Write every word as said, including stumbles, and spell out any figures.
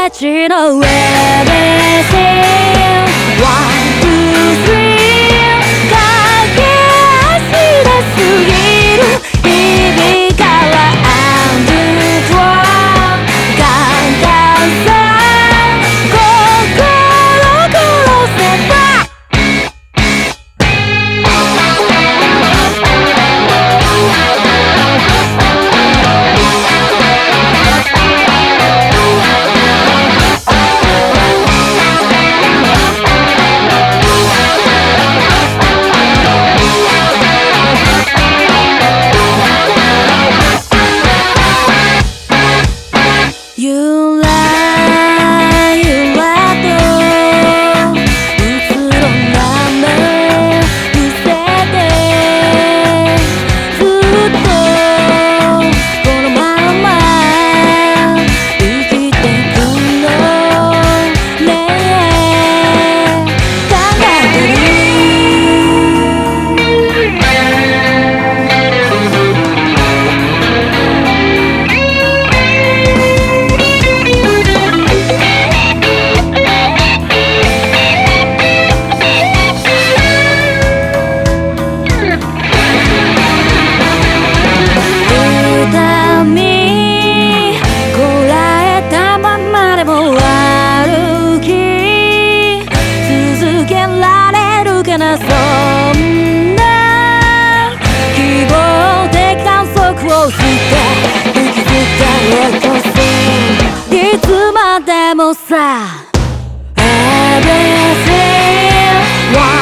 ちの上で Sing One, two, three 駆け足で過ぎる日々から Underground ガンガンさ心殺せばゆらゆらとうつろな目伏せてずっとこのまま生きてくのね考えてるそんな希望的観測をして生きて落とすいつまでもさ Everything